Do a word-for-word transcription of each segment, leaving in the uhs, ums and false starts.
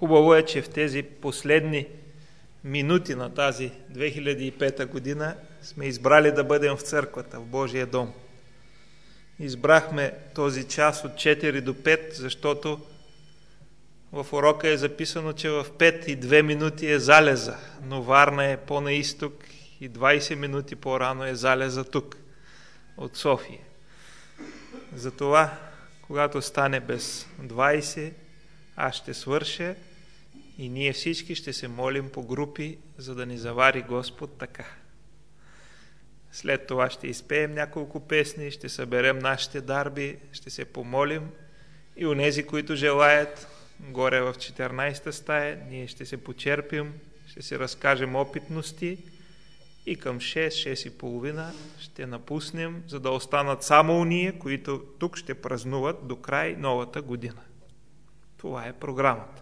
Хубаво е, че в тези последни минути на тази две хиляди и пета година сме избрали да бъдем в църквата, в Божия дом. Избрахме този час от четири до пет, защото в урока е записано, че в пет и две минути е залеза, но Варна е по-на изток и двайсет минути по-рано е залеза тук, от София. Затова, когато стане без двайсет, аз ще свърша и ние всички ще се молим по групи, за да ни завари Господ така. След това ще изпеем няколко песни, ще съберем нашите дарби, ще се помолим и онези, които желаят, горе в четиринайсета стая, ние ще се почерпим, ще си разкажем опитности и към шест, шест и половина ще напуснем, за да останат само уния, които тук ще празнуват до край новата година. Това е програмата.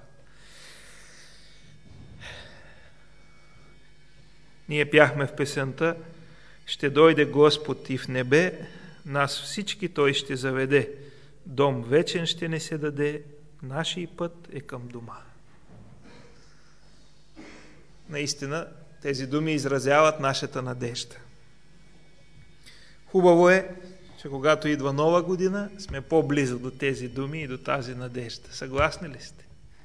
Ние пяхме в песента: ще дойде Господ и в небе, нас всички Той ще заведе, дом вечен ще не се даде, нашия път е към дома. Наистина, тези думи изразяват нашата надежда. Хубаво е, че когато идва нова година, сме по-близо до тези думи и до тази надежда. Съгласни ли сте?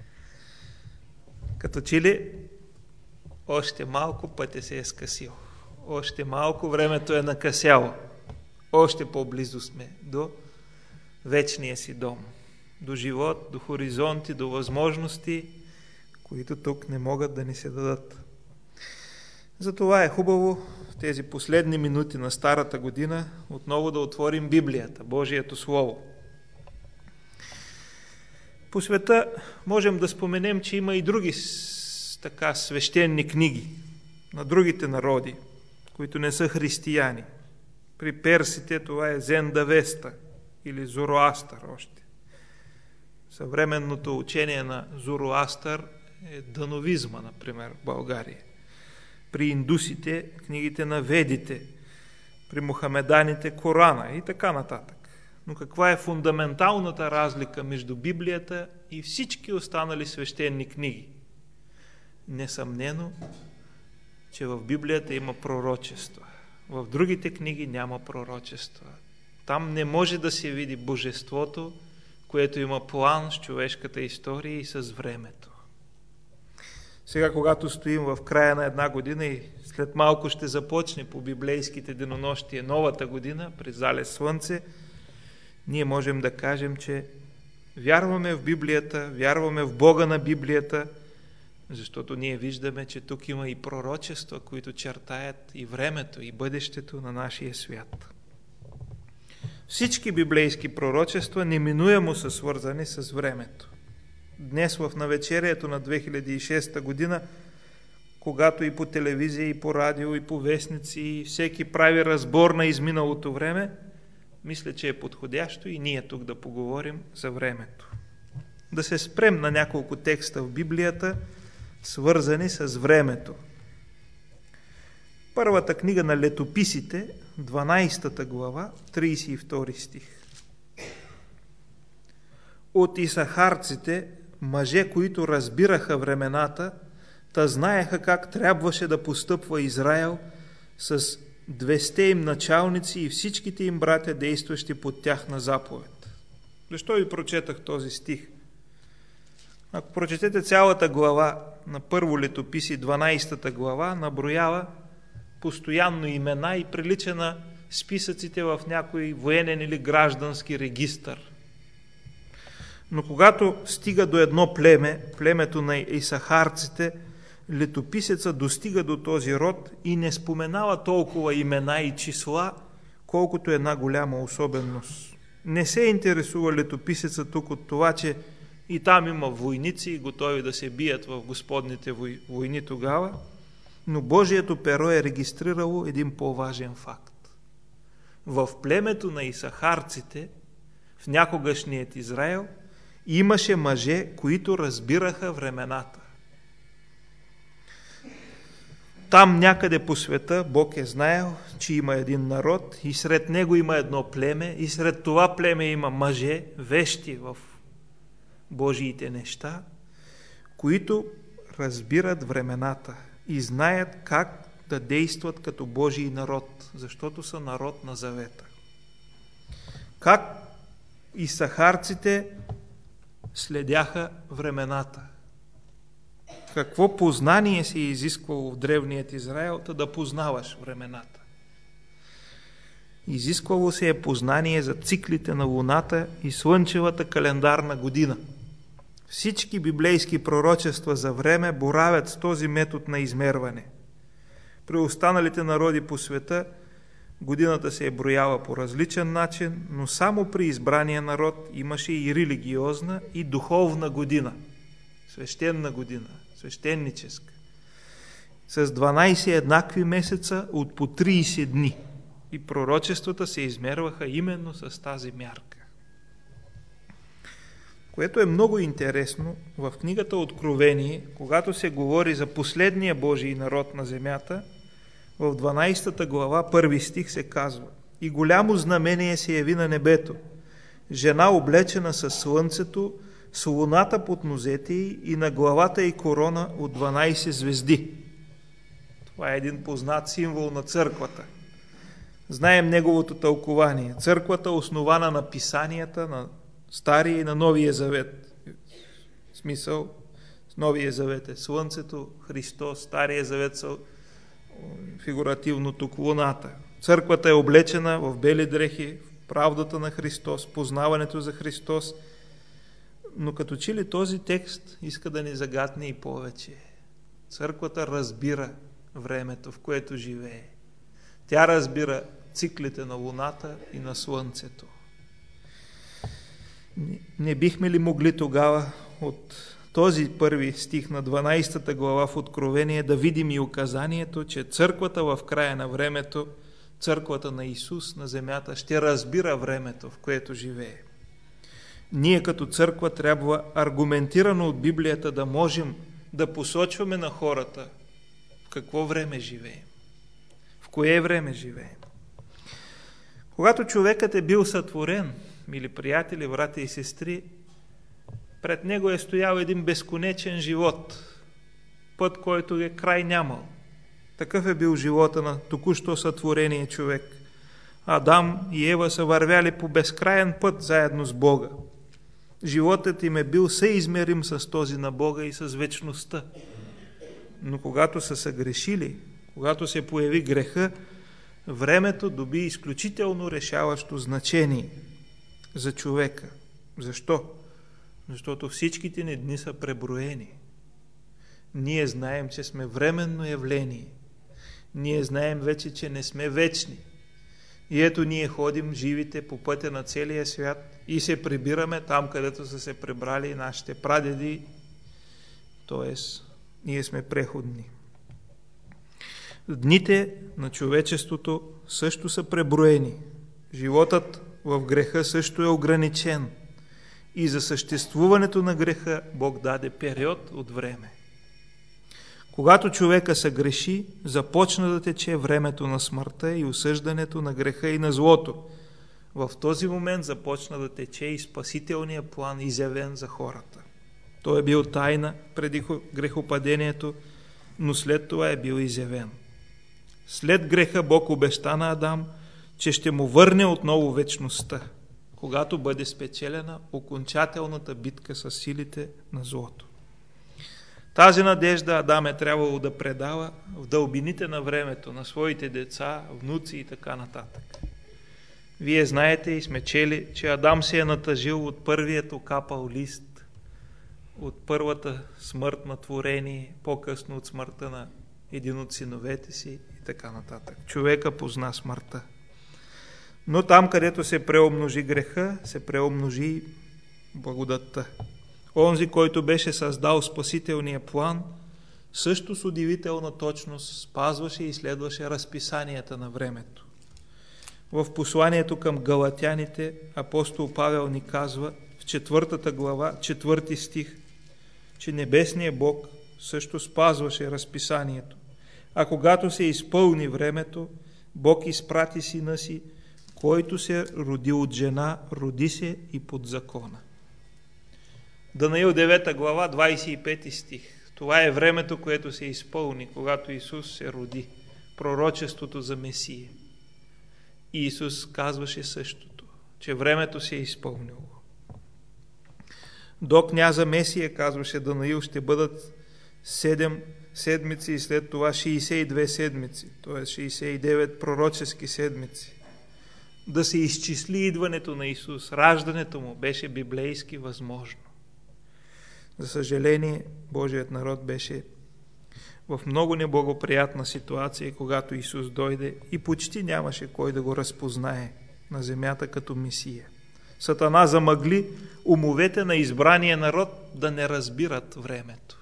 Като че ли още малко пътя се е скъсил, още малко времето е накъсяло, още по-близо сме до вечния си дом, до живот, до хоризонти, до възможности, които тук не могат да ни се дадат. Затова е хубаво в тези последни минути на старата година отново да отворим Библията, Божието Слово. По света можем да споменем, че има и други така свещени книги на другите народи, които не са християни. При персите това е Зендавеста или Зороастър още. Съвременното учение на Зороастър е дановизма, например, в България. При индусите книгите на Ведите, при мухамеданите Корана и така нататък. Но каква е фундаменталната разлика между Библията и всички останали свещени книги? Несъмнено, че в Библията има пророчества. В другите книги няма пророчества. Там не може да се види божеството, което има план с човешката история и с времето. Сега, когато стоим в края на една година и след малко ще започне по библейските денонощия новата година, при залез слънце, ние можем да кажем, че вярваме в Библията, вярваме в Бога на Библията, защото ние виждаме, че тук има и пророчества, които чертаят и времето, и бъдещето на нашия свят. Всички библейски пророчества неминуемо са свързани с времето. Днес в навечерието на две хиляди и шеста година, когато и по телевизия, и по радио, и по вестници, и всеки прави разбор на изминалото време, мисля, че е подходящо и ние тук да поговорим за времето. Да се спрем на няколко текста в Библията, свързани с времето. Първата книга на Летописите, дванайсета глава, трийсет и втори стих. От исахарците, мъже, които разбираха времената, та знаеха как трябваше да постъпва Израел с двеста им началници и всичките им братя, действащи под тяхна заповед. Защо ви прочетах този стих? Ако прочетете цялата глава на Първо Летописи, дванайсета глава, наброява постоянно имена и прилича на списъците в някой военен или граждански регистър. Но когато стига до едно племе, племето на исахарците, летописецът достига до този род и не споменава толкова имена и числа, колкото една голяма особеност. Не се интересува летописецът тук от това, че и там има войници, готови да се бият в Господните войни тогава, но Божието перо е регистрирало един по-важен факт. В племето на исахарците, в някогашният Израел, имаше мъже, които разбираха времената. Там някъде по света Бог е знаел, че има един народ и сред него има едно племе и сред това племе има мъже, вещи в Божиите неща, които разбират времената и знаят как да действат като Божий народ, защото са народ на завета. Как исахарците следяха времената. Какво познание се е изисквало в древният Израел, да познаваш времената. Изисквало се е познание за циклите на луната и слънчевата календарна година. Всички библейски пророчества за време боравят с този метод на измерване. При останалите народи по света годината се е брояла по различен начин, но само при избрания народ имаше и религиозна, и духовна година. Свещена година, свещеническа. С дванайсет еднакви месеца от по трийсет дни. И пророчествата се измерваха именно с тази мярка. Което е много интересно, в книгата Откровение, когато се говори за последния Божий народ на земята, в дванайсета глава, първи стих се казва: „И голямо знамение се яви на небето, жена облечена със слънцето, с луната под нозете й и на главата й корона от дванайсет звезди“. Това е един познат символ на църквата. Знаем неговото тълкование. Църквата, основана на писанията, на Стария и на Новия завет. В смисъл, Новия завет е слънцето, Христос, Стария завет са фигуративно тук луната. Църквата е облечена в бели дрехи, в правдата на Христос, познаването за Христос. Но като че ли този текст иска да ни загатне и повече. Църквата разбира времето, в което живее. Тя разбира циклите на луната и на слънцето. Не бихме ли могли тогава от този първи стих на дванайсета глава в Откровение да видим и указанието, че църквата в края на времето, църквата на Исус на земята, ще разбира времето, в което живее. Ние като църква трябва аргументирано от Библията да можем да посочваме на хората в какво време живеем, в кое време живеем. Когато човекът е бил сътворен, мили приятели, брати и сестри, пред него е стоял един безконечен живот, път, който е край нямал. Такъв е бил живота на току-що сътворения човек. Адам и Ева са вървяли по безкраен път заедно с Бога. Животът им е бил съизмерим с този на Бога и с вечността. Но когато са съгрешили, когато се появи греха, времето доби изключително решаващо значение за човека. Защо? Защото всичките ни дни са преброени. Ние знаем, че сме временно явление. Ние знаем вече, че не сме вечни. И ето ние ходим живите по пътя на целия свят и се прибираме там, където са се прибрали нашите прадеди. Тоест, ние сме преходни. Дните на човечеството също са преброени. Животът в греха също е ограничен. И за съществуването на греха Бог даде период от време. Когато човека съгреши, започна да тече времето на смъртта и осъждането на греха и на злото. В този момент започна да тече и спасителния план, изявен за хората. Той е бил тайна преди грехопадението, но след това е бил изявен. След греха Бог обеща на Адам, че ще му върне отново вечността, когато бъде спечелена окончателната битка с силите на злото. Тази надежда Адам е трябвало да предава в дълбините на времето на своите деца, внуци и така нататък. Вие знаете и сме чели, че Адам се е натъжил от първият окапал лист, от първата смърт на творение, по-късно от смъртта на един от синовете си и така нататък. Човека позна смъртта. Но там, където се преумножи греха, се преумножи благодатта. Онзи, който беше създал спасителния план, също с удивителна точност спазваше и следваше разписанията на времето. В посланието към галатяните апостол Павел ни казва в четвъртата глава, четвърти стих, че небесният Бог също спазваше разписанието. А когато се изпълни времето, Бог изпрати сина си, който се роди от жена, роди се и под закона. Данаил девета глава, двадесет и пети стих. Това е времето, което се изпълни, когато Исус се роди. Пророчеството за Месия. И Исус казваше същото, че времето се е изпълнило. До княза Месия, казваше Данаил, ще бъдат седем седмици и след това шейсет и две седмици, т.е. шейсет и девет пророчески седмици. Да се изчисли идването на Исус, раждането му беше библейски възможно. За съжаление, Божият народ беше в много неблагоприятна ситуация, когато Исус дойде и почти нямаше кой да го разпознае на земята като Месия. Сатана замъгли умовете на избрания народ да не разбират времето.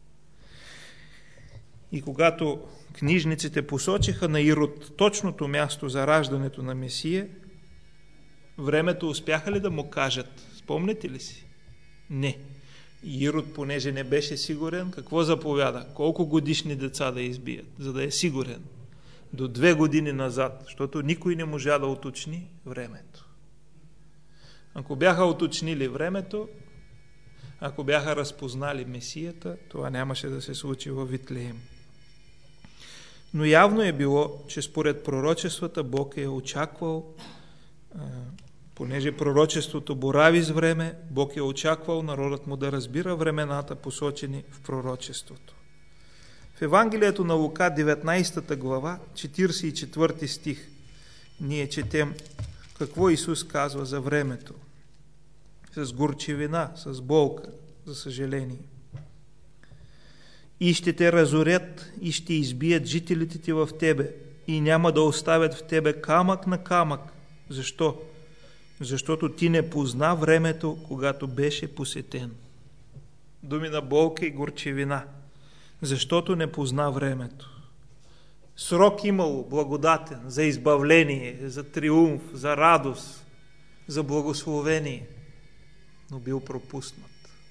И когато книжниците посочиха на Ирод точното място за раждането на Месия, времето успяха ли да му кажат? Спомняте ли си? Не. Ирод, понеже не беше сигурен, какво заповяда? Колко годишни деца да избият, за да е сигурен? До две години назад, защото никой не можа да уточни времето. Ако бяха уточнили времето, ако бяха разпознали Месията, това нямаше да се случи във Витлеем. Но явно е било, че според пророчествата Бог е очаквал, понеже пророчеството борави с време, Бог е очаквал народът му да разбира времената, посочени в пророчеството. В Евангелието на Лука, деветнадесета глава, четиридесет и четвърти стих, ние четем какво Исус казва за времето. С горчивина, с болка, за съжаление. И ще те разорят и ще избият жителите ти в тебе и няма да оставят в тебе камък на камък. Защо? Защото ти не позна времето, когато беше посетен. Думи на болка и горчивина. Защото не позна времето. Срок имало благодатен за избавление, за триумф, за радост, за благословение, но бил пропуснат.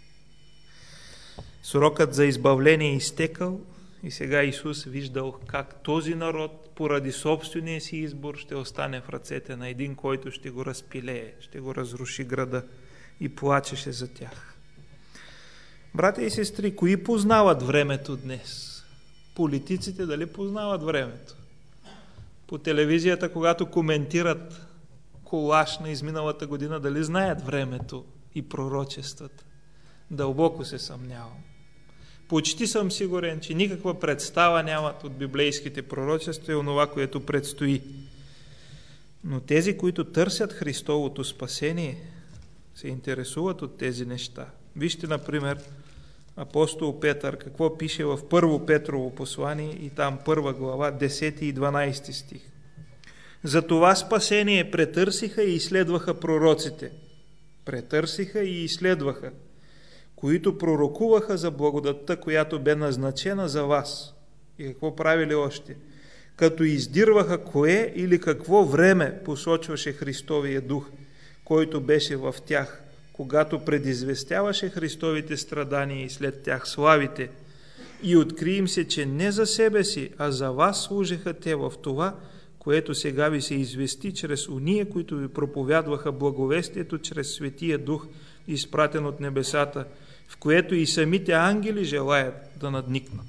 Срокът за избавление е изтекал и сега Исус виждал как този народ поради собствения си избор ще остане в ръцете на един, който ще го разпилее, ще го разруши града и плачеше за тях. Братя и сестри, кои познават времето днес? Политиците дали познават времето? По телевизията, когато коментират колаж на изминалата година, дали знаят времето и пророчествата? Дълбоко се съмнявам. Почти съм сигурен, че никаква представа нямат от библейските пророчества и онова, което предстои. Но тези, които търсят Христовото спасение, се интересуват от тези неща. Вижте, например, апостол Петър, какво пише в Първо Петрово послание и там първа глава, десети и дванадесети стих. За това спасение претърсиха и изследваха пророците. Претърсиха и изследваха, които пророкуваха за благодатта, която бе назначена за вас. И какво правили още? Като издирваха кое или какво време посочваше Христовия дух, който беше в тях, когато предизвестяваше Христовите страдания и след тях славите. И откри им се, че не за себе си, а за вас служеха те в това, което сега ви се извести чрез уния, които ви проповядваха благовестието чрез Светия Дух, изпратен от небесата, в което и самите ангели желаят да надникнат.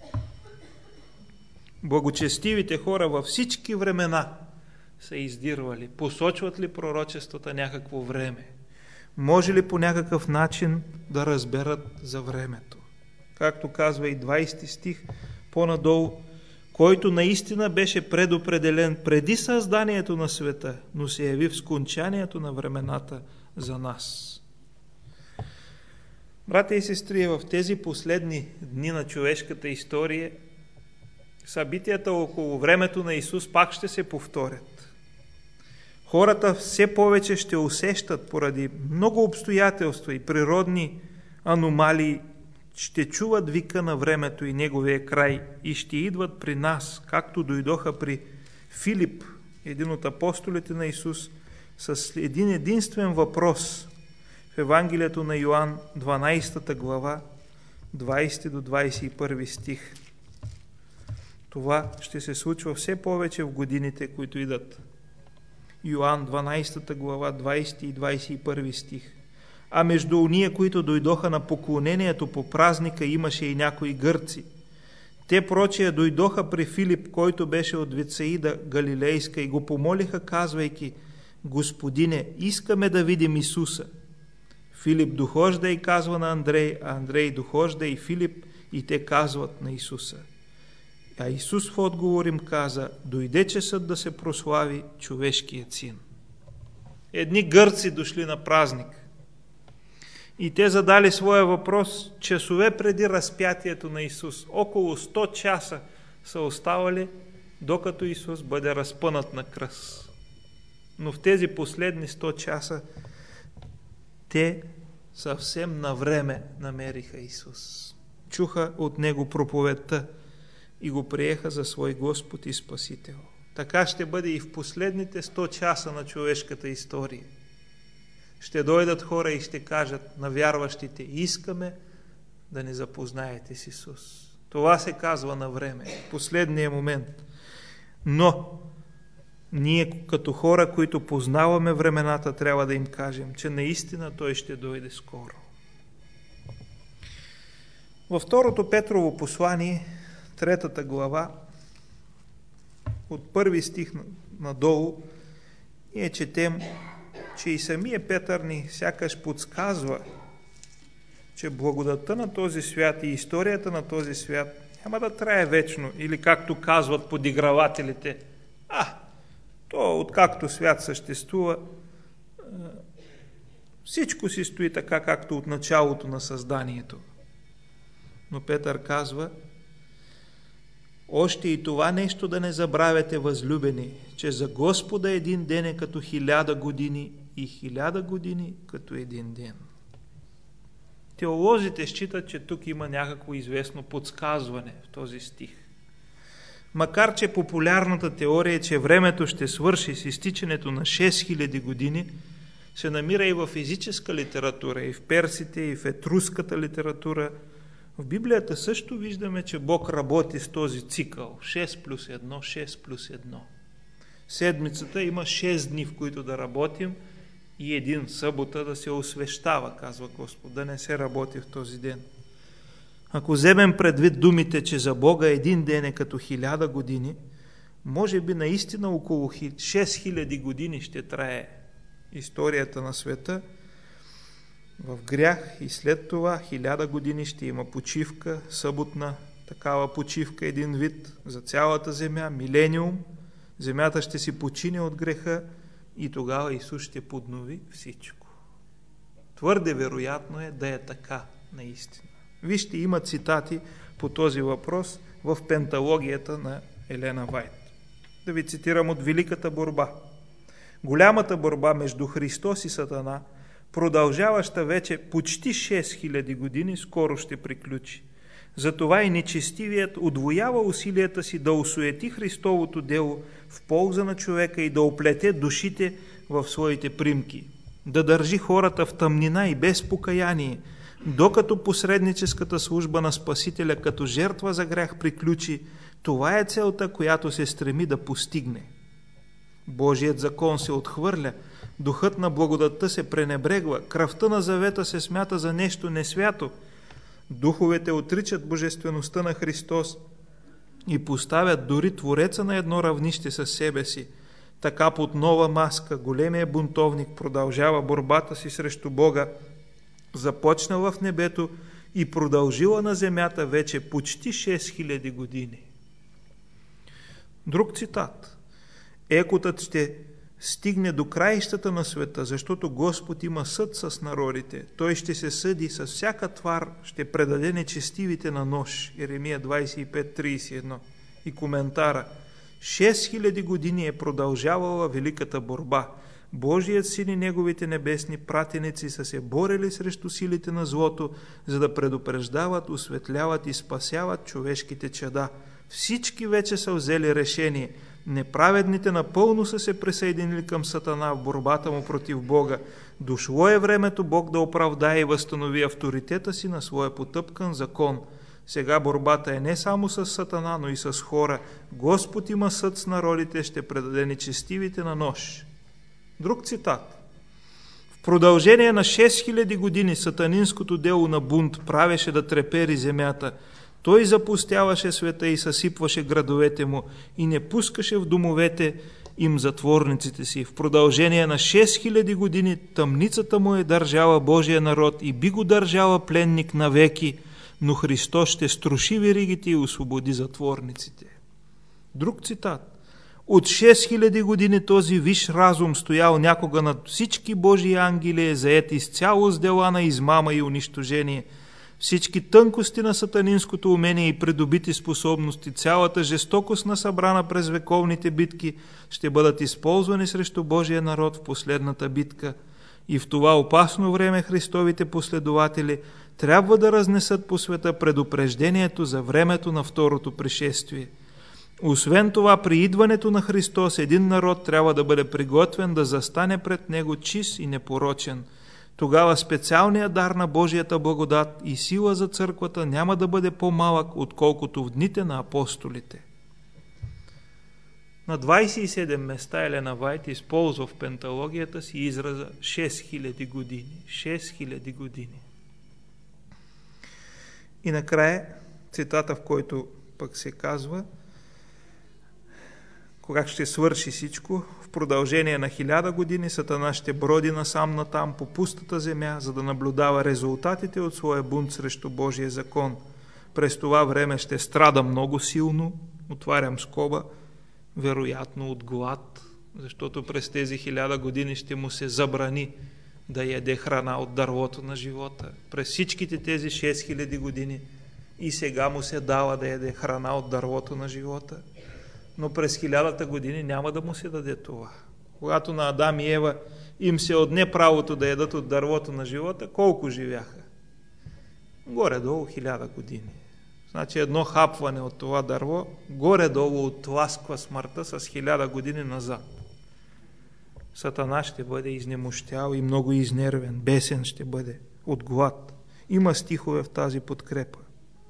Благочестивите хора във всички времена са издирвали. Посочват ли пророчествата някакво време? Може ли по някакъв начин да разберат за времето? Както казва и двадесети стих по-надолу, който наистина беше предопределен преди създанието на света, но се яви в скончанието на времената за нас. Братя и сестри, в тези последни дни на човешката история събитията около времето на Исус пак ще се повторят. Хората все повече ще усещат поради много обстоятелства и природни аномалии, ще чуват вика на времето и неговия край и ще идват при нас, както дойдоха при Филип, един от апостолите на Исус, с един единствен въпрос в Евангелието на Йоан, дванадесета глава, двадесети до двадесет и първи стих. Това ще се случва все повече в годините, които идат. Йоан, дванадесета глава, двадесети и двадесет и първи стих. А между уния, които дойдоха на поклонението по празника, имаше и някои гърци. Те прочие дойдоха при Филип, който беше от Вицаида Галилейска, и го помолиха, казвайки: Господине, искаме да видим Исуса. Филип дохожда и казва на Андрей, а Андрей дохожда и Филип, и те казват на Исуса. А Исус в отговор им каза: дойде часът да се прослави човешкият син. Едни гърци дошли на празник и те задали своя въпрос часове преди разпятието на Исус. Около сто часа са оставали, докато Исус бъде разпънат на кръст. Но в тези последни сто часа те съвсем на време намериха Исус. Чуха от Него проповедта и го приеха за свой Господ и Спасител. Така ще бъде и в последните сто часа на човешката история. Ще дойдат хора и ще кажат на вярващите: искаме да ни запознаете с Исус. Това се казва на време, в последния момент. Но ние като хора, които познаваме времената, трябва да им кажем, че наистина Той ще дойде скоро. Във второто Петрово послание, третата глава, от първи стих надолу, ние четем, че и самия Петър ни сякаш подсказва, че благодатта на този свят и историята на този свят няма да трае вечно, или както казват подигравателите: а, то откакто свят съществува, всичко си стои така, както от началото на създанието. Но Петър казва: още и това нещо да не забравяте, възлюбени, че за Господа един ден е като хиляда години и хиляда години като един ден. Теолозите считат, че тук има някакво известно подсказване в този стих. Макар че популярната теория е, че времето ще свърши с изтичането на шест хиляди години, се намира и в физическа литература, и в персите, и в етруската литература. В Библията също виждаме, че Бог работи с този цикъл. шест плюс едно, шест плюс едно. Седмицата има шест дни, в които да работим, и един събота да се освещава, казва Господ, да не се работи в този ден. Ако вземем предвид думите, че за Бога един ден е като хиляда години, може би наистина около шест хиляди години ще трае историята на света в грях, и след това хиляда години ще има почивка, съботна такава почивка, един вид за цялата земя, милениум. Земята ще си почине от греха и тогава Исус ще поднови всичко. Твърде вероятно е да е така наистина. Вижте, има цитати по този въпрос в Пенталогията на Елена Вайт. Да ви цитирам от Великата борба. Голямата борба между Христос и Сатана, продължаваща вече почти шест хиляди години, скоро ще приключи. Затова и нечестивият удвоява усилията си да осуети Христовото дело в полза на човека и да оплете душите в своите примки, да държи хората в тъмнина и без покаяние, докато посредническата служба на Спасителя като жертва за грях приключи. Това е целта, която се стреми да постигне. Божият закон се отхвърля, духът на благодатта се пренебрегва, кръвта на завета се смята за нещо несвято. Духовете отричат божествеността на Христос и поставят дори Твореца на едно равнище със себе си. Така под нова маска големия бунтовник продължава борбата си срещу Бога, започна в небето и продължила на земята вече почти шест хиляди години. Друг цитат. Екотът ще стигне до краищата на света, защото Господ има съд с народите. Той ще се съди с всяка твар, ще предаде нечестивите на нож. Еремия двадесет и пет тридесет и едно. И коментара. шест хиляди години е продължавала великата борба. Божият син и неговите небесни пратеници са се борили срещу силите на злото, за да предупреждават, осветляват и спасяват човешките чада. Всички вече са взели решение. Неправедните напълно са се присъединили към Сатана в борбата му против Бога. Дошло е времето Бог да оправдае и възстанови авторитета си на своя потъпкан закон. Сега борбата е не само с Сатана, но и с хора. Господ има съд с народите, ще предаде нечестивите на нож. Друг цитат. В продължение на шест хиляди години сатанинското дело на бунт правеше да трепери земята. Той запустяваше света и съсипваше градовете му и не пускаше в домовете им затворниците си. В продължение на шест хиляди години тъмницата му е държала Божия народ и би го държала пленник навеки, но Христос ще струши веригите и освободи затворниците. Друг цитат. От шест хиляди години този висш разум, стоял някога над всички Божии ангели, е заед изцяло с дела на измама и унищожение. Всички тънкости на сатанинското умение и придобити способности, цялата жестокост на събрана през вековните битки ще бъдат използвани срещу Божия народ в последната битка. И в това опасно време Христовите последователи трябва да разнесат по света предупреждението за времето на второто пришествие. Освен това, при идването на Христос един народ трябва да бъде приготвен да застане пред Него чист и непорочен. Тогава специалният дар на Божията благодат и сила за църквата няма да бъде по-малък, отколкото в дните на апостолите. На двадесет и седем места Елена Вайт използва в пенталогията си израза шест хиляди години. шест хиляди години. И накрая цитата, в който пък се казва: когато ще свърши всичко, в продължение на хиляда години Сатана ще броди насам натам по пустата земя, за да наблюдава резултатите от своя бунт срещу Божия закон. През това време ще страда много силно, отварям скоба, вероятно от глад, защото през тези хиляда години ще му се забрани да яде храна от дървото на живота. През всичките тези шест хиляди години и сега му се дава да яде храна от дървото на живота. Но през хилядата години няма да му се даде това. Когато на Адам и Ева им се отне правото да ядат от дървото на живота, колко живяха? Горе-долу хиляда години. Значи едно хапване от това дърво, горе-долу отласква смъртта с хиляда години назад. Сатана ще бъде изнемощял и много изнервен, бесен ще бъде от глад. Има стихове в тази подкрепа.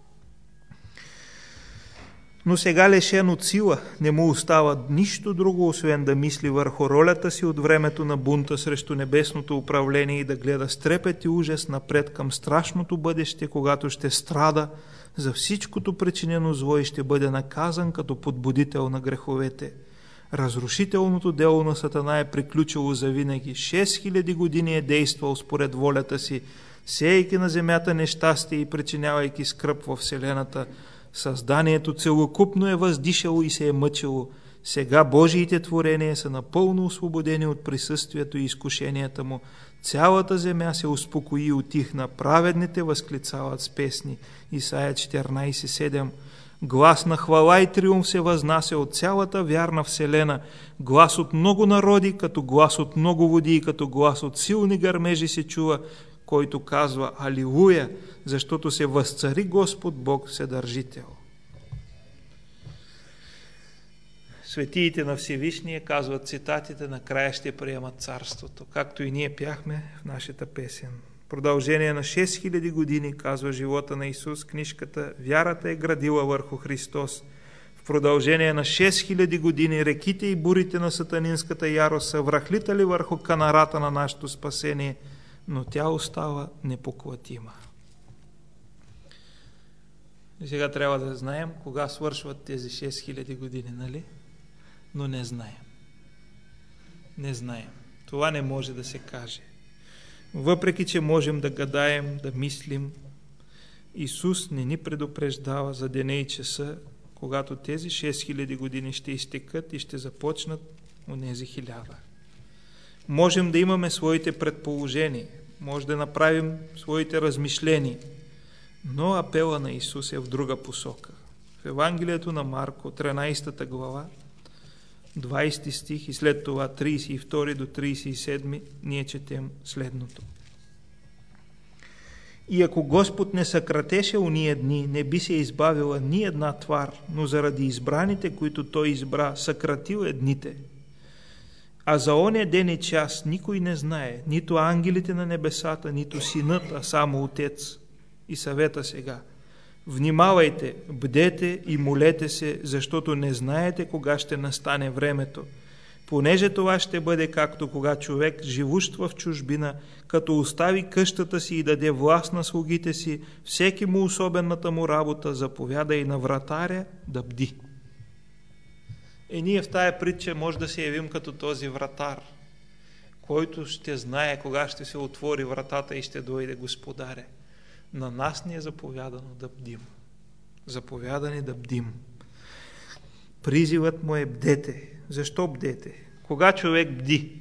Но сега, лишен от сила, не му остава нищо друго, освен да мисли върху ролята си от времето на бунта срещу небесното управление и да гледа с трепет и ужас напред към страшното бъдеще, когато ще страда за всичкото причинено зло и ще бъде наказан като подбудител на греховете. Разрушителното дело на Сатана е приключило завинаги. шест хиляди години е действал според волята си, сеейки на земята нещастие и причинявайки скръб във вселената. Създанието целокупно е въздишало и се е мъчило. Сега Божиите творения са напълно освободени от присъствието и изкушенията му. Цялата земя се успокои и утихна. Праведните възклицават с песни. Исаия четиринадесет седем. Глас на хвала и триумф се възнася от цялата вярна вселена. Глас от много народи, като глас от много води и като глас от силни гърмежи се чува, който казва Алилуя, защото се възцари Господ Бог Вседържител. Светиите на Всевишния, казват цитатите, накрая ще приемат царството, както и ние пяхме в нашата песен. Продължение на шест хиляди години, казва живота на Исус, книжката, вярата е градила върху Христос. В продължение на шест хиляди години реките и бурите на сатанинската ярост са връхлитали върху канарата на нашето спасение, но тя остава непоклатима. И сега трябва да знаем кога свършват тези шест хиляди години, нали? Но не знаем. Не знаем. Това не може да се каже. Въпреки че можем да гадаем, да мислим, Исус не ни предупреждава за деня и часа, когато тези шест хиляди години ще изтекат и ще започнат онези хиляда. Можем да имаме своите предположения, може да направим своите размишления, но апела на Исус е в друга посока. В Евангелието на Марко, тринадесета глава, двадесети стих и след това тридесет и втори до тридесет и седми, ние четем следното. И ако Господ не съкратеше уния дни, не би се избавила ни една твар, но заради избраните, които Той избра, съкратил е дните. А за оня ден и час никой не знае, нито ангелите на небесата, нито Синът, а само Отец. И съвета сега. Внимавайте, бдете и молете се, защото не знаете кога ще настане времето. понеже това ще бъде както кога човек, живущ в чужбина, като остави къщата си и даде власт на слугите си, всеки му особената му работа, заповяда и на вратаря да бди. Е, ние в тая притча може да се явим като този вратар, който ще знае кога ще се отвори вратата и ще дойде Господаря. На нас ни е заповядано да бдим. Заповядани да бдим. Призивът му е бдете. Защо бдете? Кога човек бди?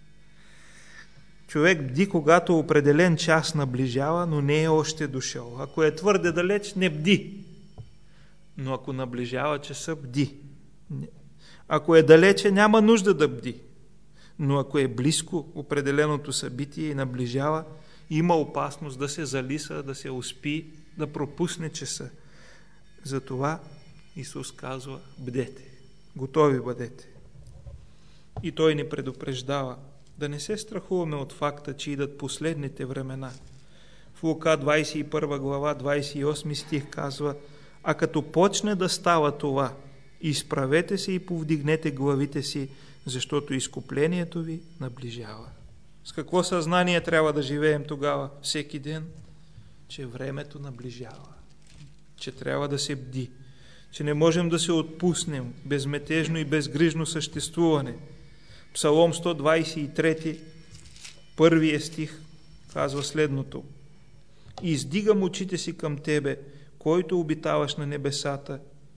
Човек бди, когато определен час наближава, но не е още дошъл. Ако е твърде далеч, не бди. Но ако наближава часа, бди. Ако е далече, няма нужда да бди. Но ако е близко определеното събитие и наближава, има опасност да се залиса, да се успи, да пропусне часа. Затова Исус казва: бдете, готови бъдете. И Той ни предупреждава да не се страхуваме от факта, че идат последните времена. В Лука двадесет и първа глава, двадесет и осми стих казва: а като почне да става това, изправете се и повдигнете главите си, защото изкуплението ви наближава. С какво съзнание трябва да живеем тогава, всеки ден? Че времето наближава, че трябва да се бди, че не можем да се отпуснем безметежно и безгрижно съществуване. Псалом сто двадесет и трети, първия стих, казва следното: издигам очите си към Тебе, който обитаваш на небесата.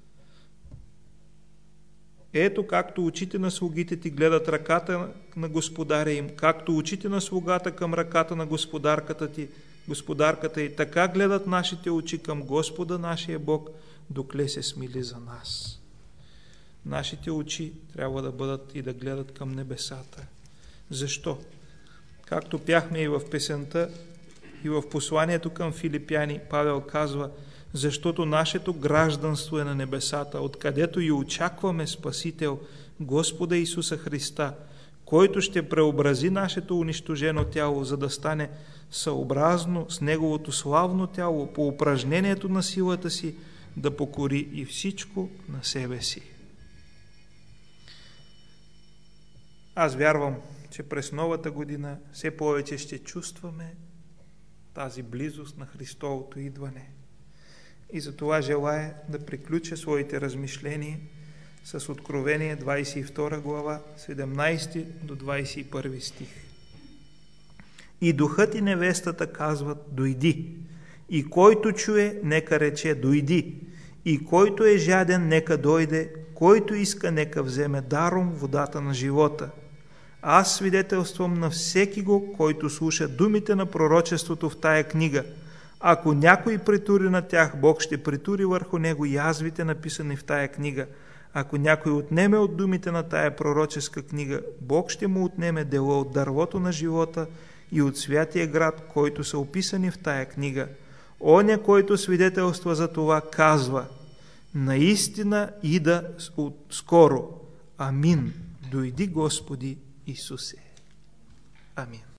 Ето както очите на слугите Ти гледат ръката на господаря им, както очите на слугата към ръката на господарката Ти, господарката и така гледат нашите очи към Господа нашия Бог, докле се смили за нас. Нашите очи трябва да бъдат и да гледат към небесата. Защо? Както пяхме и в песента, и в посланието към Филипяни, Павел казва: защото нашето гражданство е на небесата, откъдето и очакваме Спасител, Господа Исуса Христа, който ще преобрази нашето унищожено тяло, за да стане съобразно с Неговото славно тяло, по упражнението на силата си, да покори и всичко на себе си. Аз вярвам, че през новата година все повече ще чувстваме тази близост на Христовото идване. И затова желая да приключа своите размишления с Откровение двадесет и втора глава, седемнадесети до двадесет и първи стих. И духът и невестата казват: дойди. И който чуе, нека рече: дойди. И който е жаден, нека дойде. Който иска, нека вземе даром водата на живота. Аз свидетелствам на всеки го, който слуша думите на пророчеството в тая книга. Ако някой притури на тях, Бог ще притури върху него язвите, написани в тая книга. Ако някой отнеме от думите на тая пророческа книга, Бог ще му отнеме дело от дървото на живота и от святия град, който са описани в тая книга. Оня, който свидетелства за това, казва: наистина ида скоро. Амин. Дойди, Господи Исусе. Амин.